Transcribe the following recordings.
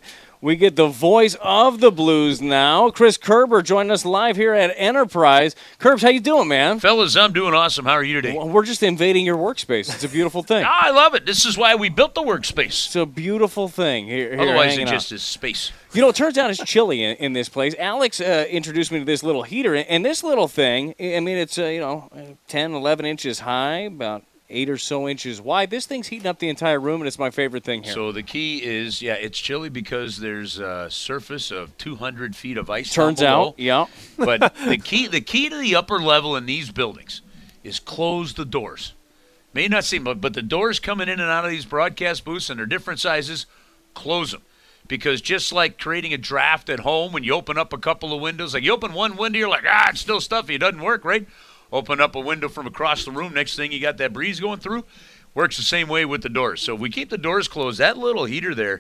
We get the voice of the Blues now. Chris Kerber joining us live here at Enterprise. Kerbs, how you doing, man? Fellas, I'm doing awesome. How are you today? Well, we're just invading your workspace. It's a beautiful thing. I love it. This is why we built the workspace. It's a beautiful thing. Here Otherwise, it just is space. You know, it turns out it's chilly in this place. Alex introduced me to this little heater, and this little thing, I mean, it's, 10, 11 inches high, about 8 or so inches wide. This thing's heating up the entire room, and it's my favorite thing here. So the key is, it's chilly because there's a surface of 200 feet of ice. Turns out, yeah. But the key to the upper level in these buildings is close the doors. May not seem, but the doors coming in and out of these broadcast booths, and they're different sizes, close them. Because just like creating a draft at home, when you open up a couple of windows, like you open one window, you're like, it's still stuffy, it doesn't work, right? Open up a window from across the room, next thing you got that breeze going through. Works the same way with the doors. So if we keep the doors closed, that little heater there,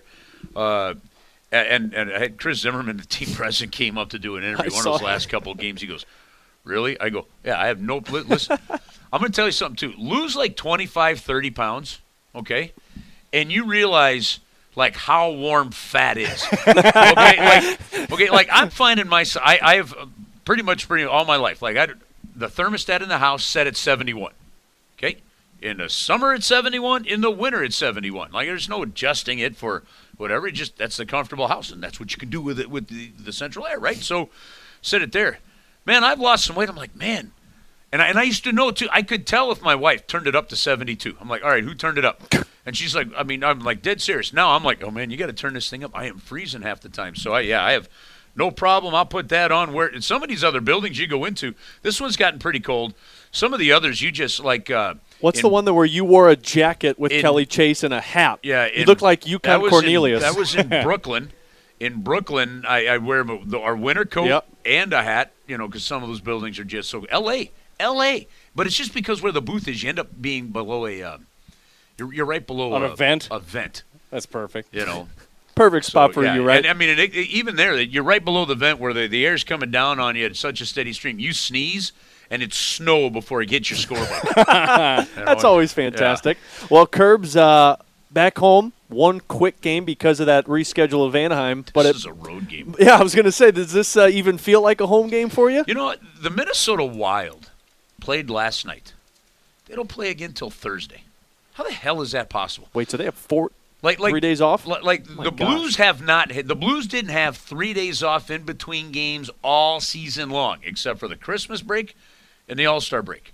and I had Chris Zimmerman, the team president, came up to do an interview one of those last couple of games. He goes, really? I go, yeah, I have no – listen, I'm going to tell you something too. Lose like 25, 30 pounds, okay, and you realize – like how warm fat is. Like I'm finding myself. I have pretty much all my life. Like the thermostat in the house set at 71. Okay, in the summer it's 71. In the winter it's 71. Like there's no adjusting it for whatever. That's the comfortable house, and that's what you can do with it with the central air, right? So set it there. Man, I've lost some weight. I'm like, man. And I used to know, too. I could tell if my wife turned it up to 72. I'm like, all right, who turned it up? And she's like, I'm like dead serious. Now I'm like, oh, man, you got to turn this thing up. I am freezing half the time. So, I have no problem. I'll put that on. Where in some of these other buildings you go into, this one's gotten pretty cold. Some of the others you just like what's the one where you wore a jacket with Kelly Chase and a hat? Yeah. You look like Yukon Cornelius. That was in Brooklyn. In Brooklyn, I wear our winter coat and a hat, because some of those buildings are just so – L.A. But it's just because where the booth is, you end up being below you're right below a vent. A vent. That's perfect. Perfect spot for you, right? And, I mean, even there, you're right below the vent where the air's coming down on you at such a steady stream. You sneeze, and it's snow before it hits your scoreboard. That's always fantastic. Yeah. Well, Kerbs, back home, one quick game because of that reschedule of Anaheim. This is a road game. Yeah, I was going to say, does this even feel like a home game for you? You know what? The Minnesota Wild played last night. They don't play again until Thursday. How the hell is that possible? Wait, so they have 3 days off? Blues have not. The Blues didn't have 3 days off in between games all season long, except for the Christmas break and the All-Star break.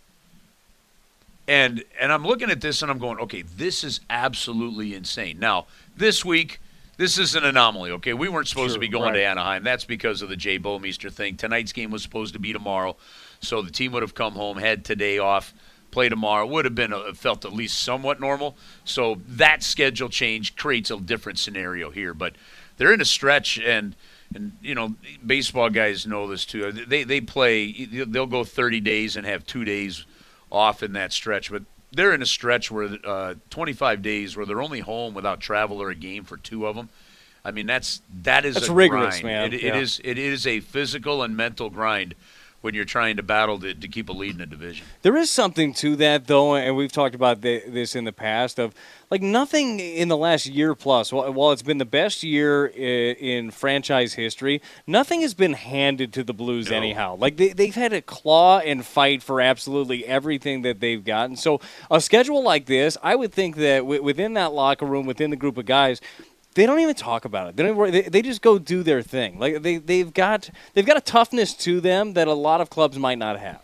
And I'm looking at this and I'm going, okay, this is absolutely insane. Now, this week, this is an anomaly, okay? We weren't supposed to be going to Anaheim. That's because of the Jay Bouwmeester thing. Tonight's game was supposed to be tomorrow, so the team would have come home, had today off, play tomorrow. Would have been felt at least somewhat normal. So that schedule change creates a different scenario here. But they're in a stretch, and baseball guys know this too. They play. They'll go 30 days and have 2 days off in that stretch, but they're in a stretch where 25 days where they're only home without travel or a game for 2 of them. I mean, that's a rigorous, grind. man. It is a physical and mental grind when you're trying to battle to keep a lead in a division. There is something to that, though, and we've talked about this in the past, of like nothing in the last year plus, while it's been the best year in franchise history, nothing has been handed to the Blues anyhow. Like they've had to claw and fight for absolutely everything that they've gotten. So a schedule like this, I would think that within that locker room, within the group of guys, they don't even talk about it. They just go do their thing. Like they've got a toughness to them that a lot of clubs might not have.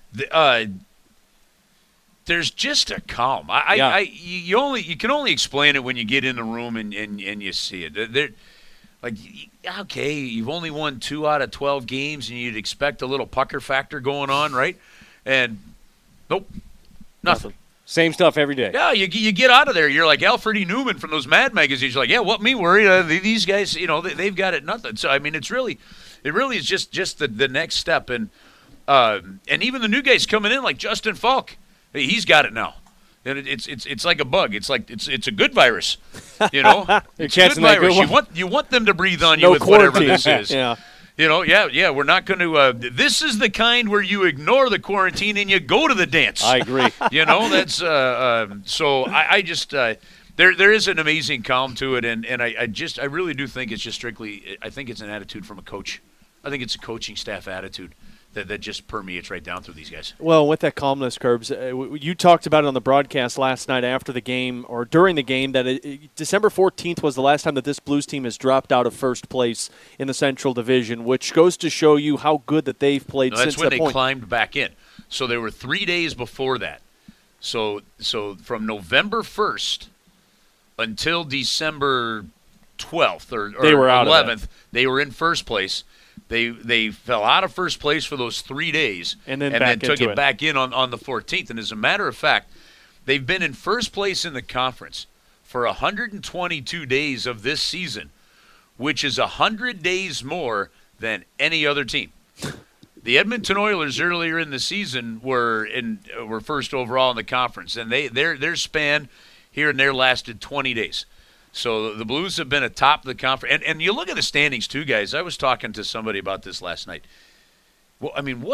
There's just a calm. You can only explain it when you get in the room and you see it. They're, like, okay, you've only won 2 out of 12 games, and you'd expect a little pucker factor going on, right? And nope, nothing. Same stuff every day. Yeah, you get out of there. You're like Alfred E. Newman from those Mad magazines. You're like, yeah, what me worried? These guys, they've got it nothing. So I mean, it really is just the next step. And even the new guys coming in like Justin Falk, he's got it now. And it's like a bug. It's a good virus. It's a good virus. You want them to breathe on you with whatever this is. Yeah. We're not going to this is the kind where you ignore the quarantine and you go to the dance. I agree. That's so I just There is an amazing calm to it, and I really do think it's just strictly. I think it's an attitude from a coach. I think it's a coaching staff attitude that just permeates right down through these guys. Well, with that calmness, Curbs, you talked about it on the broadcast last night after the game or during the game that December 14th was the last time that this Blues team has dropped out of first place in the Central Division, which goes to show you how good that they've played since that point. That's when they climbed back in. So they were 3 days before that. So from November 1st until December 12th or they were 11th, they were in first place. They fell out of first place for those 3 days and then took it back in on the 14th. And as a matter of fact, they've been in first place in the conference for 122 days of this season, which is 100 days more than any other team. The Edmonton Oilers earlier in the season were first overall in the conference, and their span here and there lasted 20 days. So the Blues have been atop the conference. And you look at the standings, too, guys. I was talking to somebody about this last night. Well, I mean,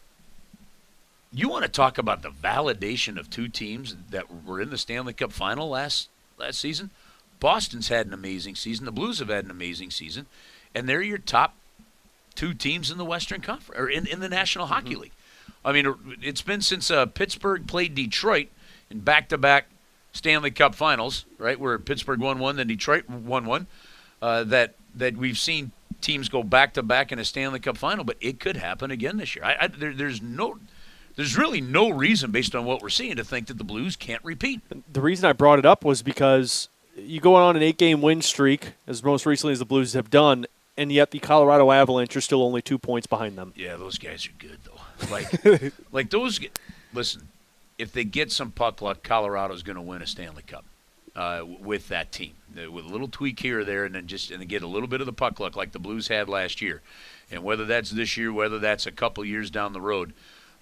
you want to talk about the validation of two teams that were in the Stanley Cup final last season? Boston's had an amazing season. The Blues have had an amazing season. And they're your top two teams in the Western Conference, or in the National Hockey League. I mean, it's been since Pittsburgh played Detroit in back-to-back Stanley Cup Finals, right, where Pittsburgh won one, then Detroit won one, that we've seen teams go back-to-back in a Stanley Cup Final, but it could happen again this year. There's really no reason, based on what we're seeing, to think that the Blues can't repeat. The reason I brought it up was because you go on an 8-game win streak, as most recently as the Blues have done, and yet the Colorado Avalanche are still only 2 points behind them. Yeah, those guys are good, though. Like those – listen – if they get some puck luck, Colorado's going to win a Stanley Cup with that team. With a little tweak here or there, and then get a little bit of the puck luck like the Blues had last year. And whether that's this year, whether that's a couple years down the road,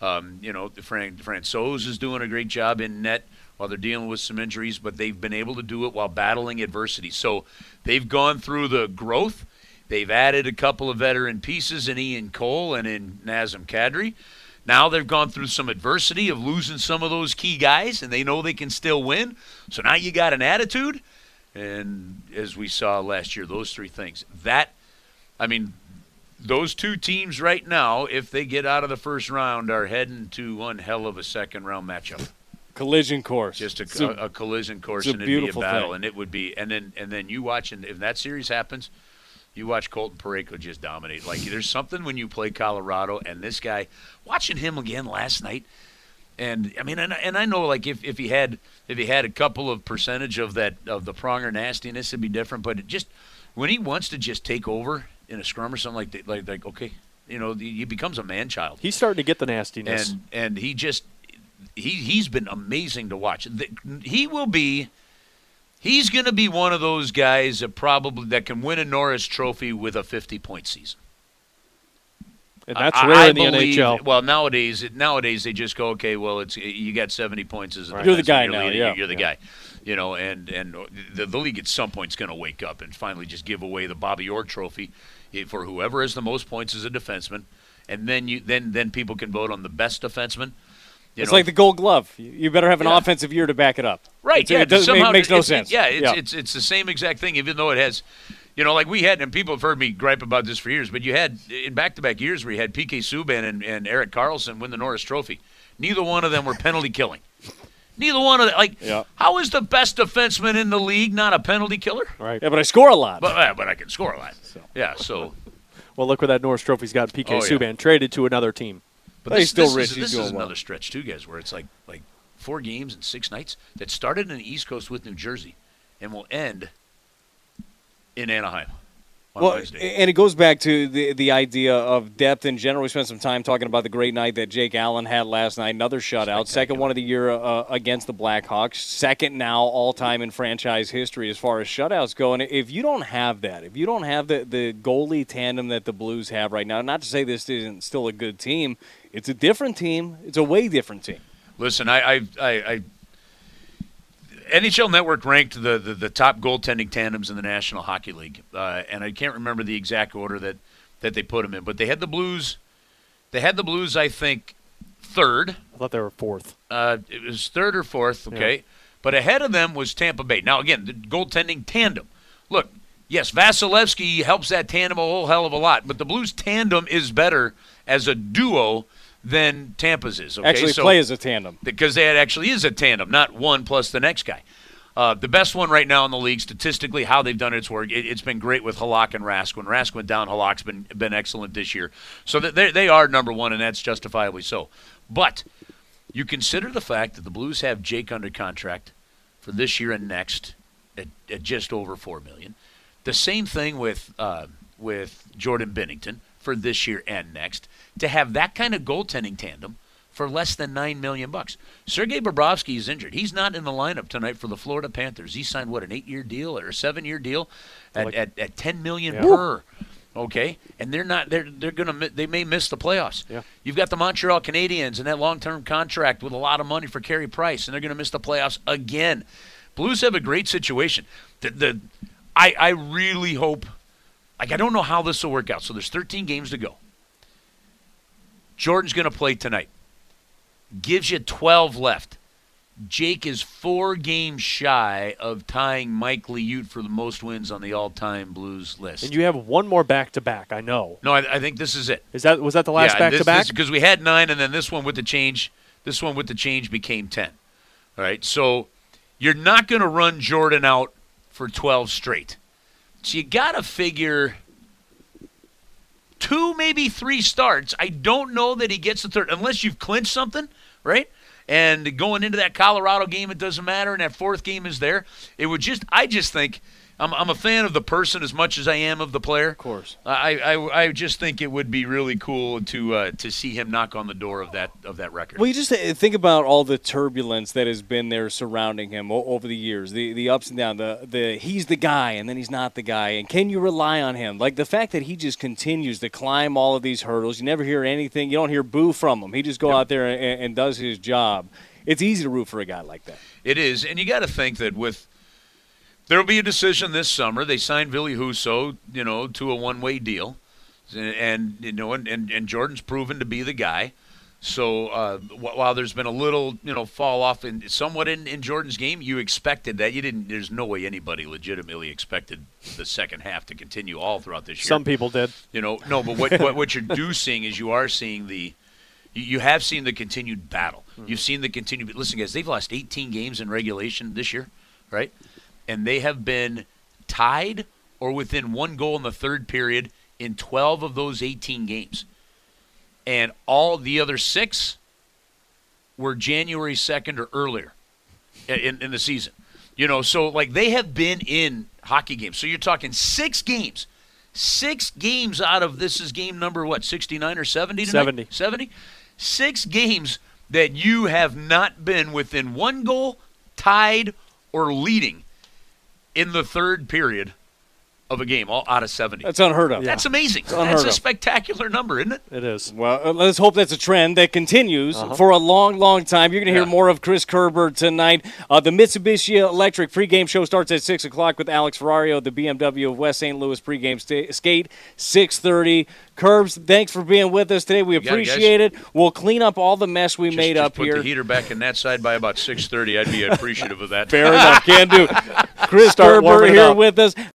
Francouz is doing a great job in net while they're dealing with some injuries, but they've been able to do it while battling adversity. So they've gone through the growth. They've added a couple of veteran pieces in Ian Cole and in Nazem Kadri. Now they've gone through some adversity of losing some of those key guys, and they know they can still win. So now you got an attitude, and as we saw last year, those three things. Those two teams right now, if they get out of the first round, are heading to one hell of a second-round matchup. Collision course. Just a collision course, and it'd be a battle, thing. And it would be. And then you watch, and if that series happens, you watch Colton Parayko just dominate. Like, there's something when you play Colorado, and this guy, watching him again last night, and I mean, and I know, like, if he had a couple of percentage of the Pronger nastiness, it'd be different. But it just, when he wants to just take over in a scrum or something like that, like okay, he becomes a man child. He's starting to get the nastiness, and he's been amazing to watch. He's going to be one of those guys that can win a Norris Trophy with a 50-point season. And that's rare in the NHL. Well, nowadays they just go, okay, well, you got 70 points as a You're the guy now. You're the guy. And the league at some point is going to wake up and finally just give away the Bobby Orr Trophy for whoever has the most points as a defenseman, and then people can vote on the best defenseman. It's like the Gold Glove. You better have an offensive year to back it up. Right. It makes no sense. It's the same exact thing, even though it has, like we had, and people have heard me gripe about this for years, but you had, in back-to-back years where you had P.K. Subban and Erik Karlsson win the Norris Trophy. Neither one of them were penalty killing. Neither one of them. How is the best defenseman in the league not a penalty killer? Right. Yeah, but I score a lot. But I can score a lot. So. Well, look where that Norris Trophy's got P.K. Subban traded to another team. But he's still rich. This is another stretch, too, guys, where it's like 4 games and 6 nights that started in the East Coast with New Jersey and will end in Anaheim on Wednesday. And it goes back to the idea of depth in general. We spent some time talking about the great night that Jake Allen had last night, another shutout, second one of the year against the Blackhawks, second now all-time in franchise history as far as shutouts go. And if you don't have that, if you don't have the goalie tandem that the Blues have right now, not to say this isn't still a good team, it's a different team. It's a way different team. Listen, NHL Network ranked the top goaltending tandems in the National Hockey League, and I can't remember the exact order that they put them in. But they had the Blues. I think, third. I thought they were fourth. It was third or fourth. Okay, But ahead of them was Tampa Bay. Now, again, the goaltending tandem. Look, yes, Vasilevsky helps that tandem a whole hell of a lot, but the Blues tandem is better as a duo than Tampa's is. Okay? Actually play as a tandem. Because that actually is a tandem, not one plus the next guy. The best one right now in the league, statistically, how they've done its work, it's been great with Halak and Rask. When Rask went down, Halak's been excellent this year. So they are number one, and that's justifiably so. But you consider the fact that the Blues have Jake under contract for this year and next at just over $4 million. The same thing with Jordan Binnington for this year and next. To have that kind of goaltending tandem for less than $9 million. Sergei Bobrovsky is injured. He's not in the lineup tonight for the Florida Panthers. He signed, an 8-year deal or a 7-year deal at $10 million per. Okay, and they may miss the playoffs. Yeah. You've got the Montreal Canadiens and that long-term contract with a lot of money for Carey Price, and they're going to miss the playoffs again. Blues have a great situation. I really hope. I don't know how this will work out. So there's 13 games to go. Jordan's going to play tonight. Gives you 12 left. Jake is 4 games shy of tying Mike Liut for the most wins on the all-time Blues list. And you have one more back-to-back, I know. No, I think this is it. Was that the last back-to-back? Because we had 9, and then this one with the change became 10. All right, so you're not going to run Jordan out for 12 straight. So you got to figure 2, maybe 3 starts. I don't know that he gets the third, unless you've clinched something, right? And going into that Colorado game, it doesn't matter, and that 4th game is there. I just think, I'm a fan of the person as much as I am of the player. Of course. I just think it would be really cool to see him knock on the door of that record. Well, you just think about all the turbulence that has been there surrounding him over the years, the ups and downs, the he's the guy and then he's not the guy, and can you rely on him? Like the fact that he just continues to climb all of these hurdles. You never hear anything. You don't hear boo from him. He just go out there and does his job. It's easy to root for a guy like that. It is, and you got to think that there'll be a decision this summer. They signed Ville Husso, to a one-way deal, and Jordan's proven to be the guy. So while there's been a little, fall off somewhat in Jordan's game, you expected that. You didn't. There's no way anybody legitimately expected the second half to continue all throughout this year. Some people did. No, but what you're seeing is you are seeing you have seen the continued battle. Mm-hmm. You've seen the continued. Listen, guys, they've lost 18 games in regulation this year, right? And they have been tied or within 1 goal in the third period in 12 of those 18 games. And all the other 6 were January 2nd or earlier in the season. So like they have been in hockey games. So you're talking 6 games. 6 games out of this is game number, 69 or 70 tonight? 70. 6 games that you have not been within 1 goal, tied, or leading in the third period of a game, all out of 70. That's unheard of. That's amazing. That's a spectacular number, isn't it? It is. Well, let's hope that's a trend that continues for a long, long time. You're going to hear more of Chris Kerber tonight. The Mitsubishi Electric pregame show starts at 6 o'clock with Alex Ferrario, the BMW of West St. Louis pregame skate, 6:30. Curbs, thanks for being with us today. We appreciate it. We'll clean up all the mess we made up put here. Put the heater back in that side by about 6:30. I'd be appreciative of that. Fair enough. Can do. Chris Kerber here with us.